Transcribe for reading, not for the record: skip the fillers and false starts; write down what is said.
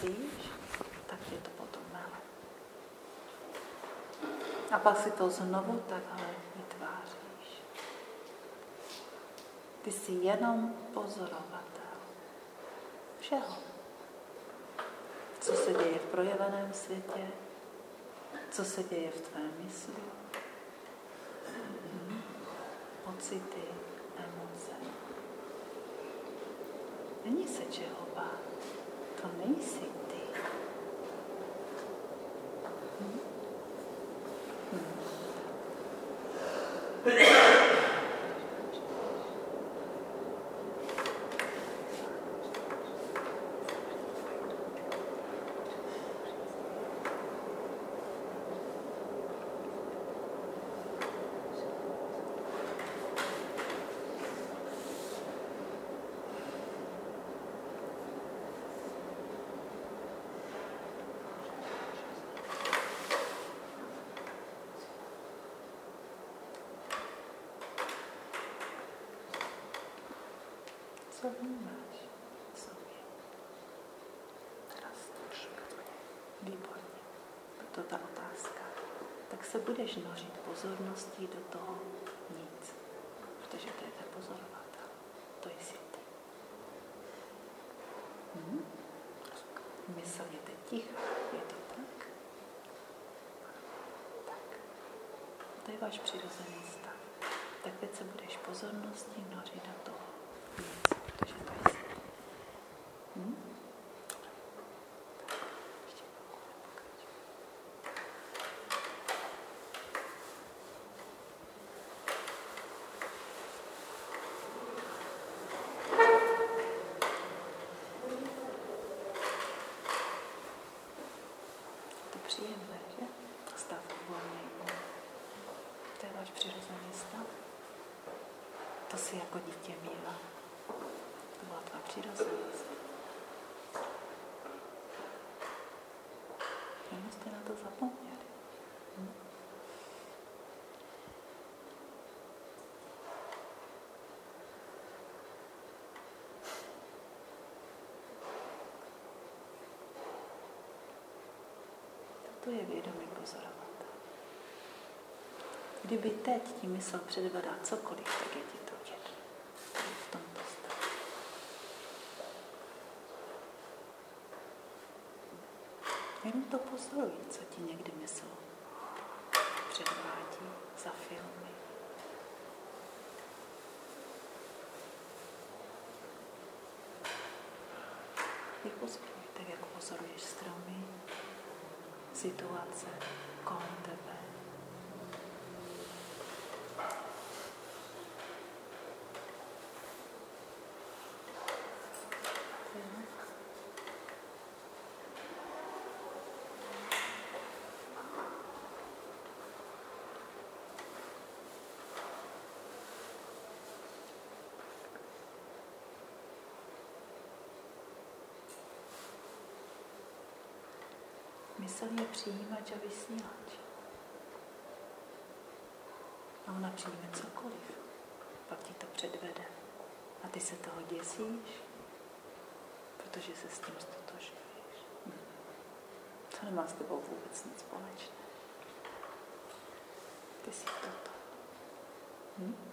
myslíš, tak je to potom mele. A pak si to znovu takhle vytváříš. Ty jsi jenom pozorovatel všeho. Co se děje v projeveném světě, co se děje v tvé mysli, pocity, emoce. Není se čeho bát. To nejsi ty. Co vnímáš v sobě? Krásně. Výborně. To je ta otázka. Tak se budeš nořit pozorností do toho nic. Protože to je ten pozorovatel. To jsi ty. Mysl je teď ticha. Je to tak? Tak. To je váš přirozený stav. Tak teď se budeš pozorností nořit do toho nic. Protože to jsi. Příjemné, že? Stav uvolnění. To je váš přirozený stav. To si jako dítě měla. To byla tvá přirozenost. Jenom jste na to zapomněli. To je vědomý pozorovatel. Kdyby teď ti mysl předvedla cokoliv, tak je ti to jedno. To je v tomto stavu. Jenom to pozoruj, co ti někdy mysl předvádí za filmy. Pozoruj, tak jako pozoruješ stromy, situace kolem tebe. Mysl je přijímač a vysílač. A ona přijme cokoliv. Pak ti to předvede. A ty se toho děsíš, protože se s tím stotožňuješ. To nemá s tebou vůbec nic společného. Ty jsi toto.